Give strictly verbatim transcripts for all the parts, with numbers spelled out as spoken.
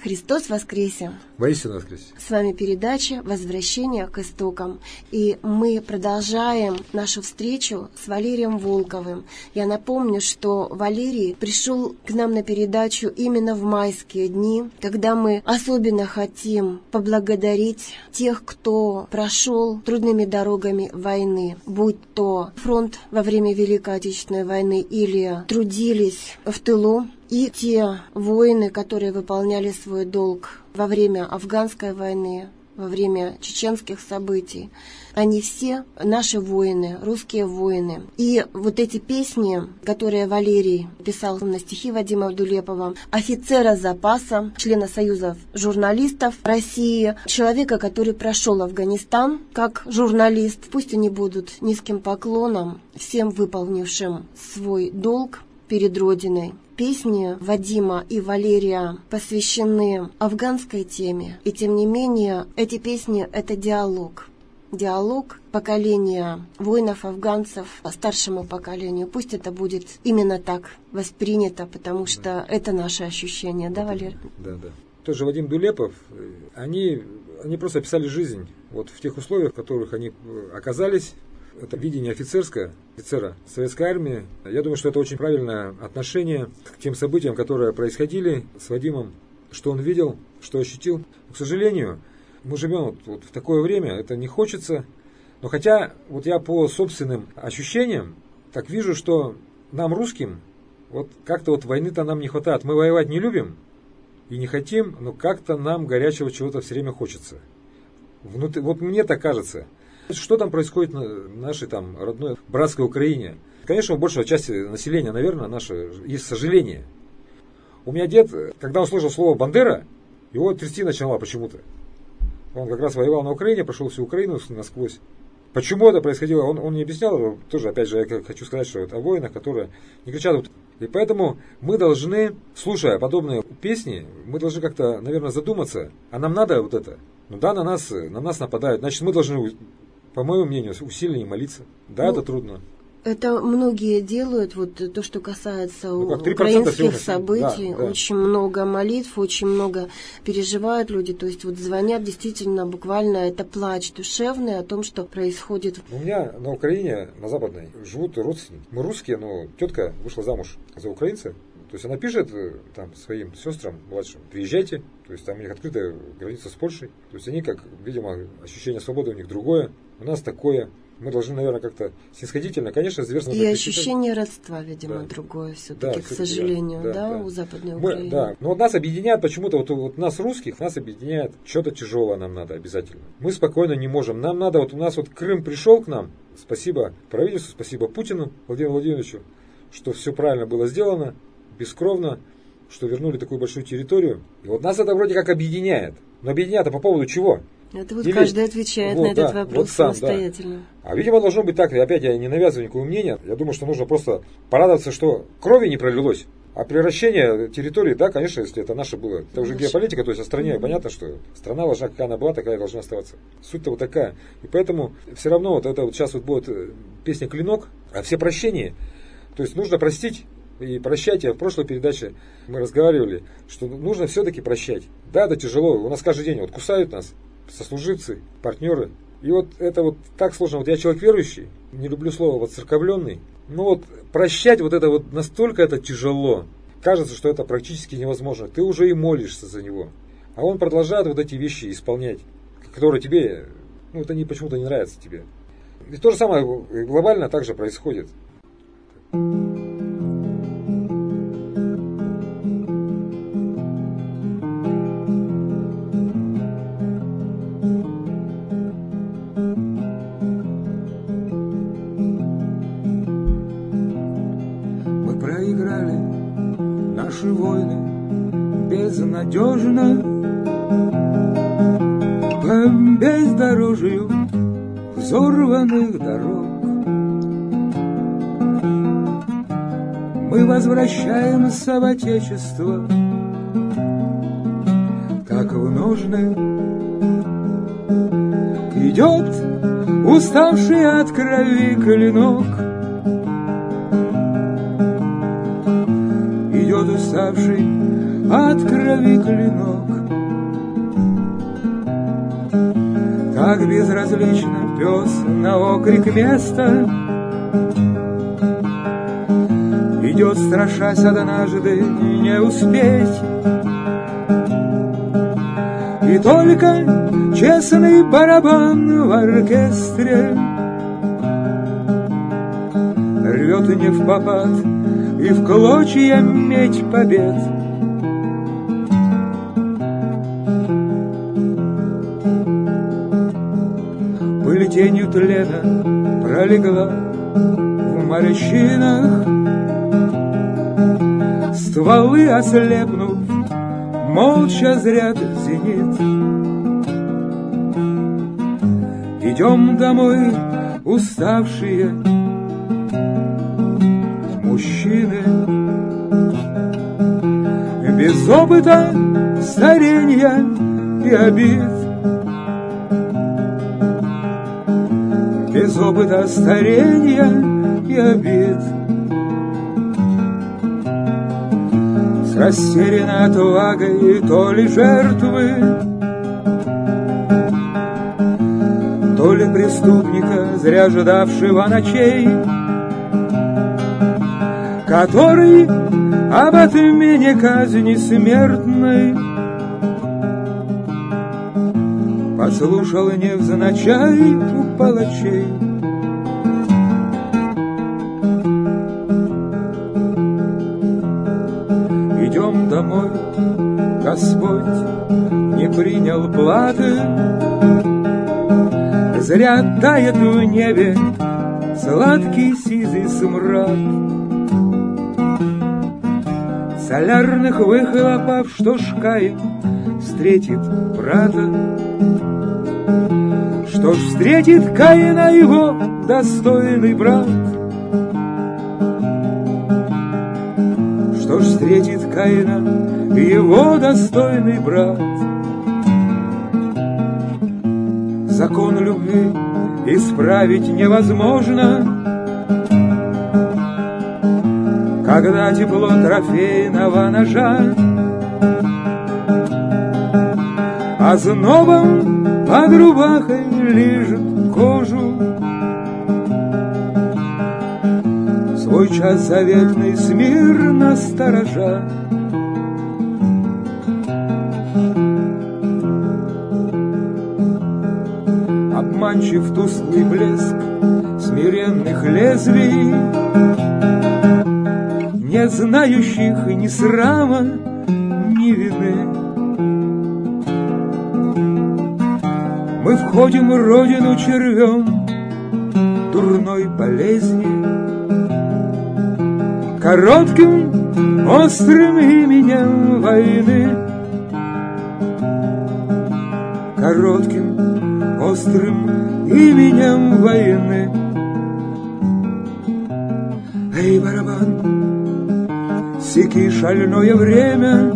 Христос воскресе! Воистину воскресе! С вами передача «Возвращение к истокам». И мы продолжаем нашу встречу с Валерием Волковым. Я напомню, что Валерий пришел к нам на передачу именно в майские дни, когда мы особенно хотим поблагодарить тех, кто прошел трудными дорогами войны, будь то фронт во время Великой Отечественной войны или трудились в тылу, и те воины, которые выполняли свой долг во время афганской войны, во время чеченских событий, они все наши воины, русские воины. И вот эти песни, которые Валерий писал на стихи Вадима Дулепова, офицера запаса, члена Союза журналистов России, человека, который прошел Афганистан как журналист, пусть они будут низким поклоном всем выполнившим свой долг перед Родиной. Песни Вадима и Валерия посвящены афганской теме, и тем не менее эти песни — это диалог. Диалог поколения воинов-афганцев старшему поколению. Пусть это будет именно так воспринято, потому что да. это наше ощущение, да, Валерий? Да, да. Тот же Вадим Дулепов, они, они просто описали жизнь вот в тех условиях, в которых они оказались. Это видение офицерское, офицера советской армии. Я думаю, что это очень правильное отношение к тем событиям, которые происходили с Вадимом, что он видел, что ощутил. Но, к сожалению, мы живем вот, вот в такое время, это не хочется. Но хотя вот я по собственным ощущениям так вижу, что нам, русским, вот как-то вот войны-то нам не хватает. Мы воевать не любим и не хотим, но как-то нам горячего чего-то все время хочется. Внутри, вот мне так кажется. Что там происходит на нашей там родной братской Украине? Конечно, у большей части населения, наверное, наше есть сожаление. У меня дед, когда он слышал слово «Бандера», его трясти начало почему-то. Он как раз воевал на Украине, прошел всю Украину насквозь. Почему это происходило, он, он не объяснял. Тоже, опять же, я хочу сказать, что это о воинах, которые не кричат. И поэтому мы должны, слушая подобные песни, мы должны как-то, наверное, задуматься, а нам надо вот это? Ну да, на нас, на нас нападают, значит, мы должны, по моему мнению, усиленнее молиться. Да, ну, это трудно. Это многие делают, вот то, что касается ну, украинских событий. Да, да. Очень много молитв, очень много переживают люди. То есть вот звонят действительно, буквально это плач душевный о том, что происходит. У меня на Украине, на Западной, живут родственники. Мы русские, но тетка вышла замуж за украинца. То есть она пишет там своим сестрам младшим: приезжайте. То есть там у них открытая граница с Польшей. То есть они, как, видимо, ощущение свободы у них другое. У нас такое. Мы должны, наверное, как-то снисходительно, конечно, зверственно... И ощущение родства, видимо, да. другое все-таки, да, к сожалению, да, да, да, у Западной Украины. Мы, да, но вот нас объединяет почему-то, вот, вот нас, русских, нас объединяет что-то тяжелое нам надо обязательно. Мы спокойно не можем. Нам надо, вот у нас вот Крым пришел к нам, спасибо правительству, спасибо Путину, Владимиру Владимировичу, что все правильно было сделано, бескровно, что вернули такую большую территорию. И вот нас это вроде как объединяет. Но объединяет по поводу чего? Это вот Или... каждый отвечает вот, на этот да, вопрос вот сам, самостоятельно. Да. А видимо должно быть так, и опять я не навязываю никакого мнения, я думаю, что нужно просто порадоваться, что крови не пролилось, а превращение территории, да, конечно, если это наше было, это уже геополитика, то есть о стране mm-hmm. понятно, что страна должна, какая она была, такая и должна оставаться. Суть-то вот такая. И поэтому все равно вот это вот сейчас вот будет песня «Клинок», а все прощения, то есть нужно простить. И прощайте, в прошлой передаче мы разговаривали, что нужно все-таки прощать. Да, это тяжело, у нас каждый день вот кусают нас сослуживцы, партнеры. И вот это вот так сложно. Вот я человек верующий, не люблю слово воцерковленный. Но вот прощать вот это вот настолько это тяжело. Кажется, что это практически невозможно. Ты уже и молишься за него. А он продолжает вот эти вещи исполнять, которые тебе, ну это не, почему-то не нравится тебе. И то же самое глобально также происходит. Наши войны безнадежно по бездорожью взорванных дорог. Мы возвращаемся в Отечество, как в ножны. Идет уставший от крови клинок, идет уставший от крови клинок. как безразлично пес на окрик места идет, страшась однажды не успеть. И только честный барабан в оркестре рвет не впопад и в клочья медь побед. Пыль тенью тлена пролегла в морщинах, стволы ослепнув, молча зрят зенит. Идем домой, уставшие мужчины, без опыта старенья и обид, без опыта старенья и обид. С растерянной отвагой то ли жертвы, то ли преступника, зря ждавшего ночей, который об отмене казни смертной послушал невзначай у палачей. Идем домой, Господь не принял платы, зря тает в небе сладкий сизый смрад солярных выхлопов, что ж Каин встретит брата, что ж встретит Каина его достойный брат, что ж встретит Каина его достойный брат. Закон любви исправить невозможно, когда тепло трофейного ножа ознобом под рубахой лижет кожу. Свой час заветный смирно сторожа. Обманчив тусклый блеск смиренных лезвий, не знающих ни срама, ни вины. Мы входим в родину червем дурной болезни, коротким острым именем войны, коротким острым именем войны. Эй, барабан, секи шальное время,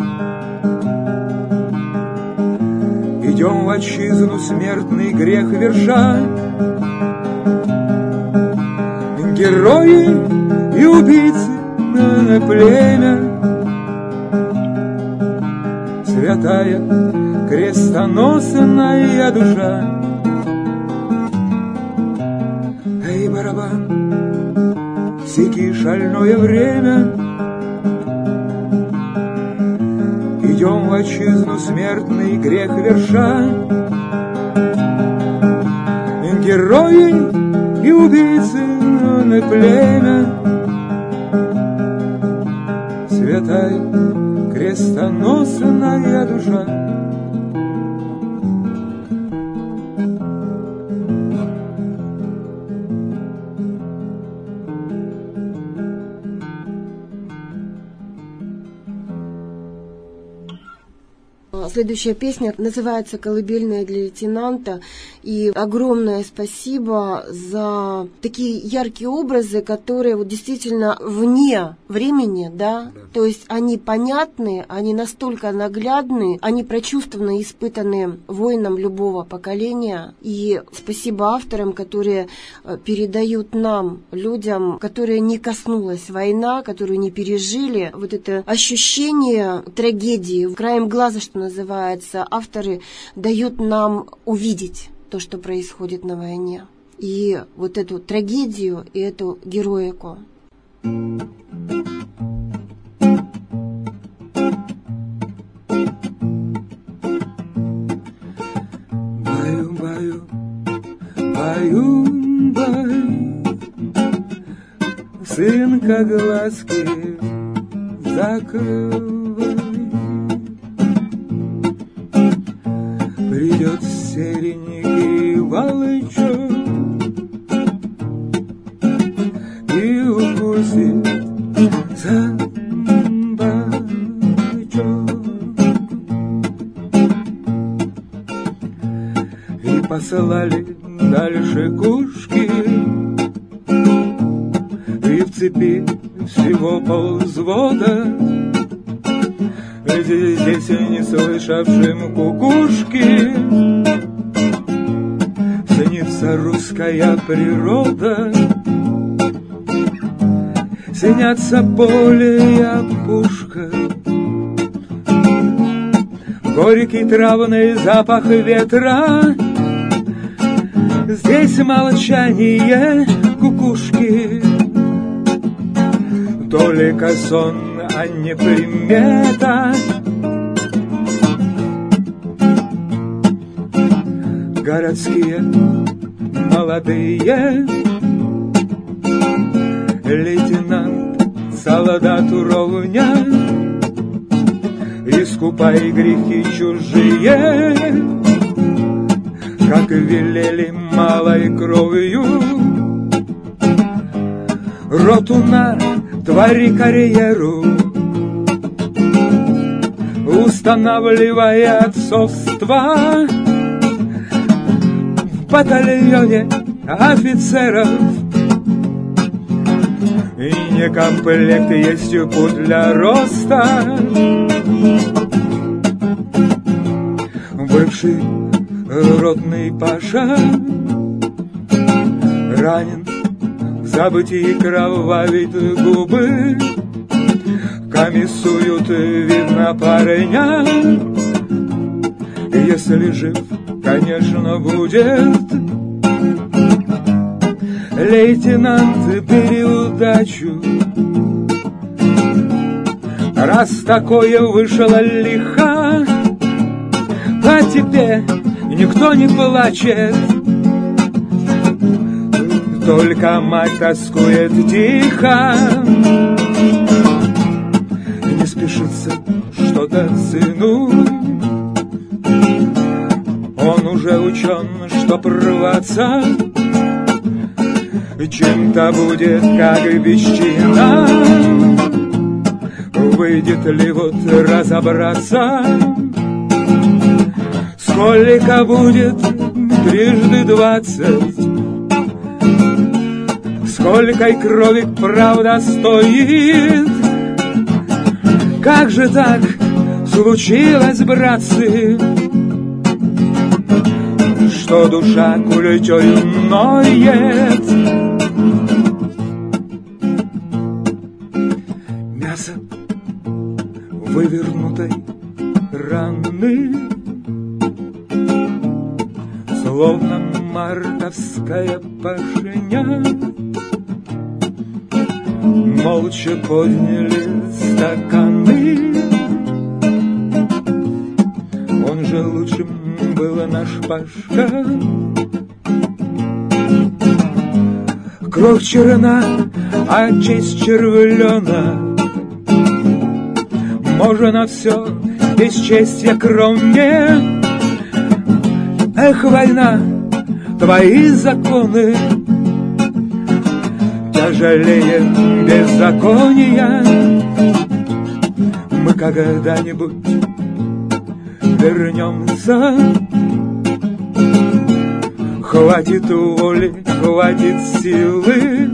идем в отчизну смертный грех верша. Герои и убийцы на племя, святая крестоносная душа. Эй, барабан, секи шальное время, идем в отчизну смертный грех верша. Герои и убийцы на племя, святая крестоносная душа. Следующая песня называется «Колыбельная для лейтенанта». И огромное спасибо за такие яркие образы, которые вот действительно вне времени, да? Да. То есть они понятны, они настолько наглядны, они прочувствованы, испытаны воинам любого поколения. И спасибо авторам, которые передают нам, людям, которые не коснулась война, которые не пережили вот это ощущение трагедии. Краем глаза, что называется, авторы дают нам увидеть то, что происходит на войне. И вот эту трагедию, и эту героику. Баю-баю, баю-баю, сынка, глазки закрывай. Придет серенький волчок и укусит за бочок. И посылали дальше кушки, и в цепи всего полвзвода. Здесь не слышавшим кукушки снится русская природа, снятся поле и опушка, горький травный запах ветра. Здесь молчание кукушки, только сон, а не примета. Городские молодые, лейтенант солдату ровня, искупай грехи чужие, как велели малой кровью. Роту на твори карьеру, устанавливая отцовство в батальоне офицеров. И не комплект есть путь для роста. Бывший ротный паша ранен, в забытии кровавит губы, комиссуют, видно, парня. Если жив, конечно, будет. Лейтенант, бери удачу, раз такое вышло лихо, по тебе никто не плачет, только мать тоскует тихо. Не спешится что-то сыну, он уже учен, что рваться чем-то будет, как вещина. Выйдет ли вот разобраться, сколько будет трижды двадцать, сколько крови правда стоит. Как же так случилось, братцы, что душа культёю ноет? Мясо вывернутой раны, словно мартовская пашня, молча подняли стаканы. Он же лучшим был наш Пашка. Кровь черна, а честь червлена. Можно все бесчестье кроме. Эх, война, твои законы тяжелее беззакония. Мы когда-нибудь вернемся. Хватит воли, хватит силы,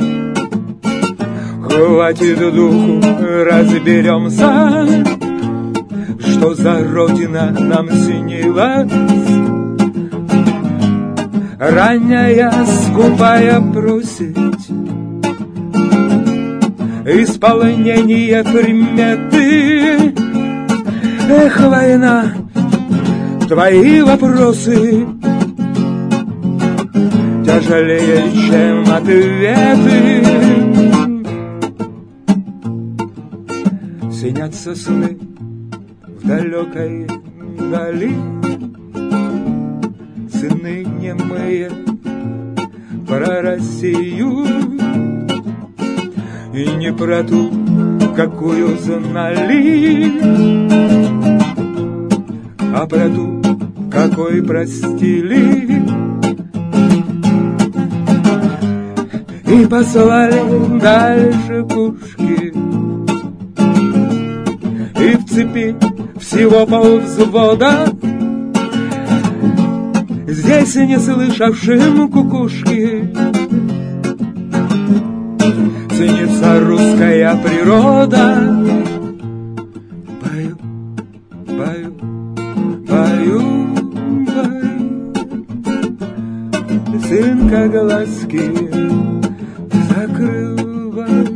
хватит духу, разберемся, что за родина нам снилась. Ранняя скупая просить исполнение приметы. Эх, война, твои вопросы тяжелее, чем ответы. Снятся сны в далекой дали, сны немые про Россию, и не про ту, какую знали, а про ту, какой простили. И послали дальше пушки, и в цепи всего полвзвода, здесь не слышавшим кукушки ценится русская природа. Пою, пою, пою, пою, сынка глазки закрывай,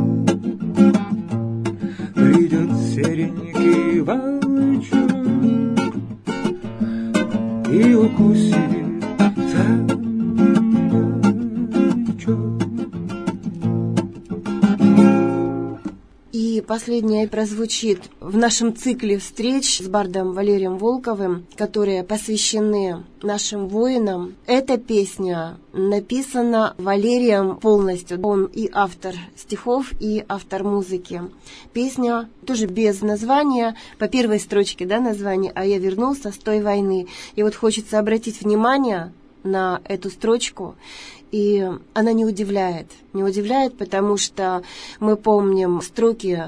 придет серенький волчок и укусит за бочок. И последнее прозвучит в нашем цикле встреч с бардом Валерием Волковым, которые посвящены нашим воинам. Эта песня написана Валерием полностью. Он и автор стихов, и автор музыки. Песня тоже без названия, по первой строчке, да, название «А я вернулся с той войны». И вот хочется обратить внимание на эту строчку. И она не удивляет. Не удивляет, потому что мы помним строки,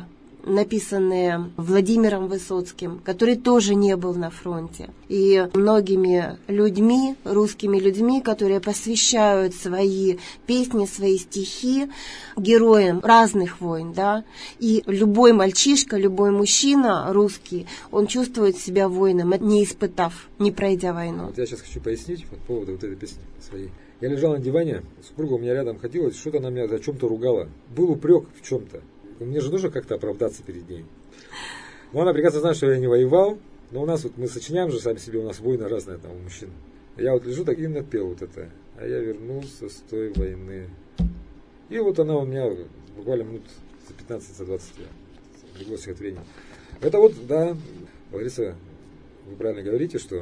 написанные Владимиром Высоцким, который тоже не был на фронте. И многими людьми, русскими людьми, которые посвящают свои песни, свои стихи героям разных войн, да. И любой мальчишка, любой мужчина русский, он чувствует себя воином, не испытав, не пройдя войну. Вот я сейчас хочу пояснить по поводу вот этой песни своей. Я лежал на диване, супруга у меня рядом ходила, что-то она меня за чем-то ругала. Был упрек в чем-то. Мне же нужно как-то оправдаться перед ней. Но она прекрасно знает, что я не воевал. Но у нас вот мы сочиняем же сами себе, у нас войны разные там у мужчин. Я вот лежу так и напел вот это. А я вернулся с той войны. И вот она у меня буквально минут за пятнадцать двадцать легло стихотворение. Это вот, да, Лариса, вы правильно говорите, что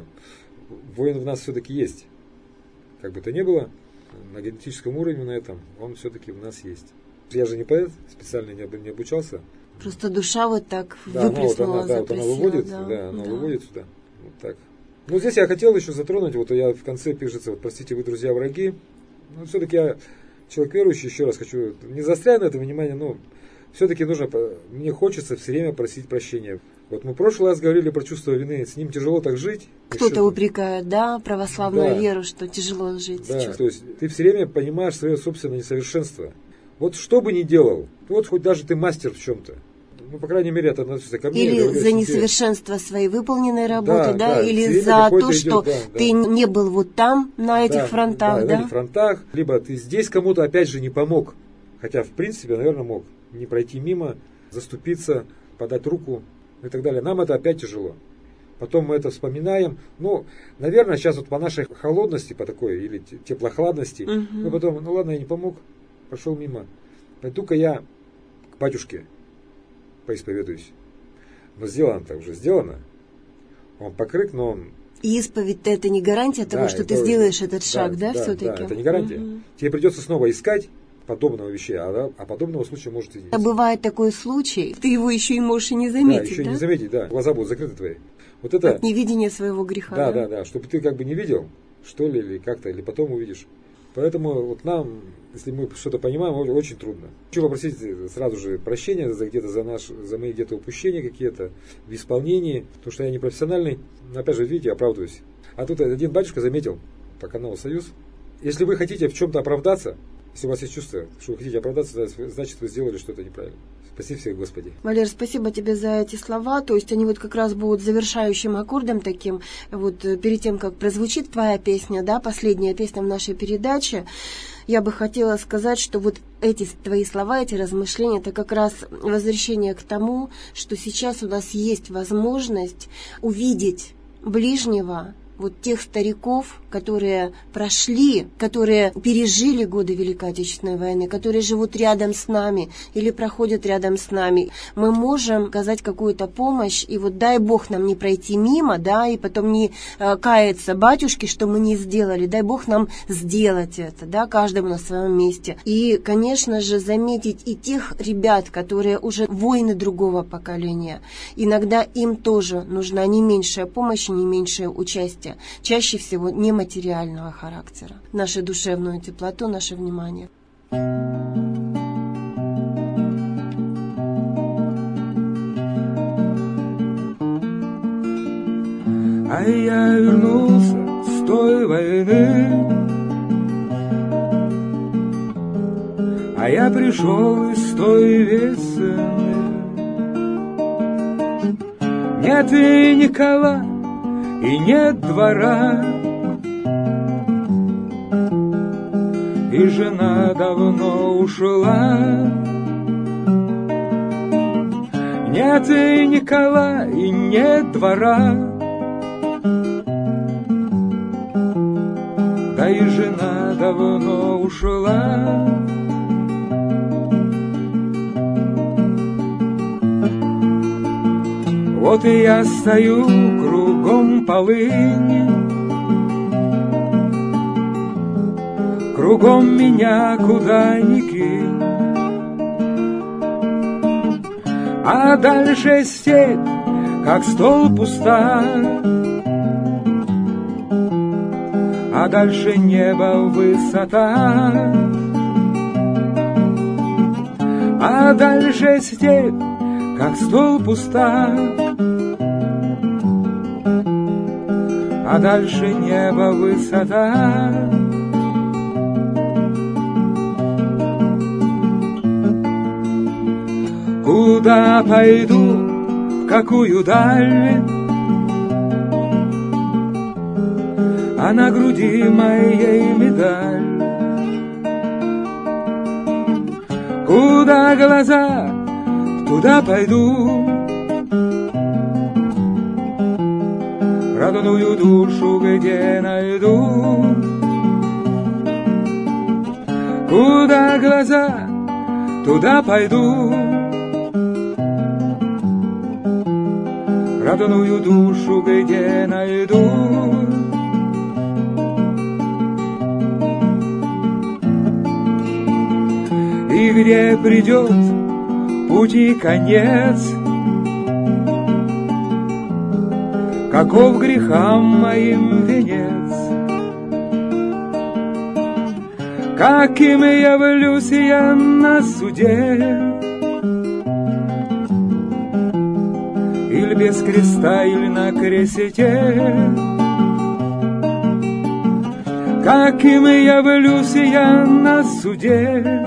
воин в нас все-таки есть. Как бы то ни было, на генетическом уровне на этом, он все-таки в нас есть. Я же не поэт, специально не обучался. Просто душа вот так да, выплеснула, она, вот она, да, вот она выводит, да, да, она да. выводит сюда. Вот так. Ну, здесь я хотел еще затронуть, вот я в конце пишется, вот, простите, вы, друзья, враги. Ну, все-таки я человек верующий, еще раз хочу, не застряю на это внимание, но все-таки нужно, мне хочется все время просить прощения. Вот мы в прошлый раз говорили про чувство вины, с ним тяжело так жить. Кто-то упрекает, да, православную да. веру, что тяжело жить. Да, то есть ты все время понимаешь свое собственное несовершенство. Вот что бы ни делал, вот хоть даже ты мастер в чем-то, ну, по крайней мере, это относится ко мне. Или за несовершенство своей выполненной работы, да, да, да или за то, идет, что да, ты да. не был вот там, на этих да, фронтах, да? да? На этих фронтах, либо ты здесь кому-то опять же не помог, хотя, в принципе, наверное, мог не пройти мимо, заступиться, подать руку и так далее. Нам это опять тяжело. Потом мы это вспоминаем. Ну, наверное, сейчас вот по нашей холодности, по такой, или теплохладности, угу. мы потом, ну ладно, я не помог, пошел мимо. Пойду-ка я к батюшке поисповедуюсь. Но сделано-то уже сделано. Он покрыт, но он... И исповедь-то это не гарантия того, да, что ты сделаешь этот да, шаг, да, да все-таки? Да, это не гарантия. Угу. Тебе придется снова искать подобного вещей, а, а подобного случая может и не быть. А бывает такой случай, ты его еще и можешь и не заметить, да? еще да? не заметить, да. Глаза будут закрыты твои. Вот это... От невидения своего греха. Да, да, да, да. Чтобы ты как бы не видел, что ли, или как-то, или потом увидишь. Поэтому вот нам, если мы что-то понимаем, очень трудно. Хочу попросить сразу же прощения за где-то за наш, за мои где-то упущения какие-то в исполнении, потому что я не профессиональный. Но опять же, видите, оправдываюсь. А тут один батюшка заметил по каналу «Союз». Если вы хотите в чем-то оправдаться, если у вас есть чувство, что вы хотите оправдаться, значит, вы сделали что-то неправильно. Спаси всех, Господи. Валер, спасибо тебе за эти слова. То есть они вот как раз будут завершающим аккордом таким, вот перед тем, как прозвучит твоя песня, да, последняя песня в нашей передаче, я бы хотела сказать, что вот эти твои слова, эти размышления, это как раз возвращение к тому, что сейчас у нас есть возможность увидеть ближнего вот тех стариков, которые прошли, которые пережили годы Великой Отечественной войны, которые живут рядом с нами или проходят рядом с нами. Мы можем оказать какую-то помощь, и вот дай Бог нам не пройти мимо, да, и потом не э, каяться батюшке, что мы не сделали, дай Бог нам сделать это, да, каждому на своем месте. И, конечно же, заметить и тех ребят, которые уже воины другого поколения. Иногда им тоже нужна не меньшая помощь и не меньшее участие, чаще всего нематериального характера. Нашу душевную теплоту, наше внимание. А я вернулся с той войны, а я пришел из той весны. Нет и Никола, и нет двора, и жена давно ушла. Нет и Никола, и нет двора, да и жена давно ушла. Вот и я стою, кругом полынь, кругом меня куда ни кинь, а дальше степь, как стол пуста, а дальше небо высота, а дальше степь, как стол пуста, а дальше небо высота. Куда пойду, в какую даль, а на груди моей медаль. Куда глаза, туда пойду, родную душу где найду. Куда глаза, туда пойду, родную душу где найду. И где придет пути конец, каков грехам моим венец, каким явлюсь я на суде, или без креста, или на кресте, каким явлюсь я на суде,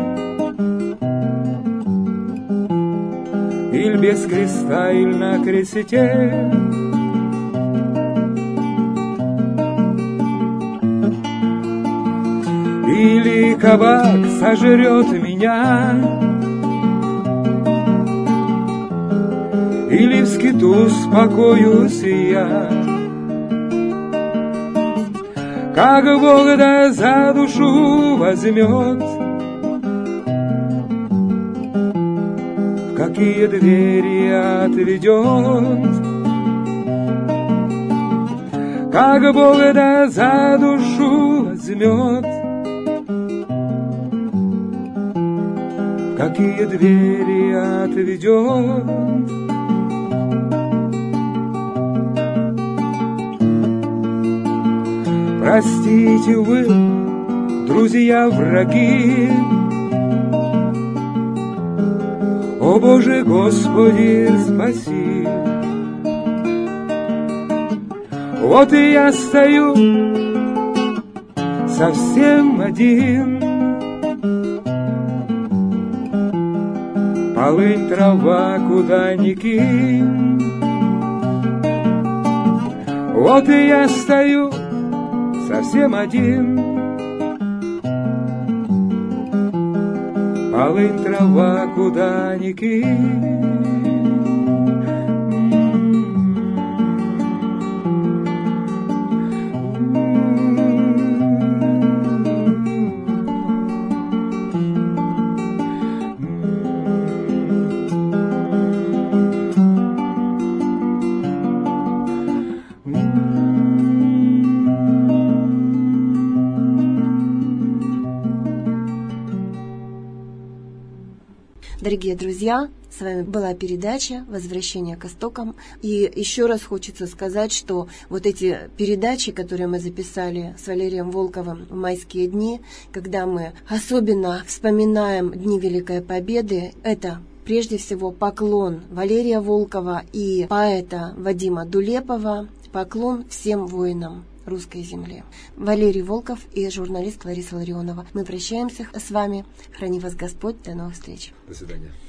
или без креста, или на кресте. Или кабак сожрет меня, или в скиту спокоюсь я, как Бог да за душу возьмет, в какие двери отведет, как Бог да за душу возьмет, какие двери отведет. Простите вы, друзья, враги, о Боже, Господи, спаси. Вот и я стою совсем один, полынь, трава, куда ни кинь. Вот и я стою совсем один, полынь, трава, куда ни кинь. Дорогие друзья, с вами была передача «Возвращение к истокам». И еще раз хочется сказать, что вот эти передачи, которые мы записали с Валерием Волковым в майские дни, когда мы особенно вспоминаем Дни Великой Победы, это прежде всего поклон Валерия Волкова и поэта Вадима Дулепова, поклон всем воинам русской земли. Валерий Волков и журналист Лариса Ларионова. Мы прощаемся с вами. Храни вас Господь. До новых встреч. До свидания.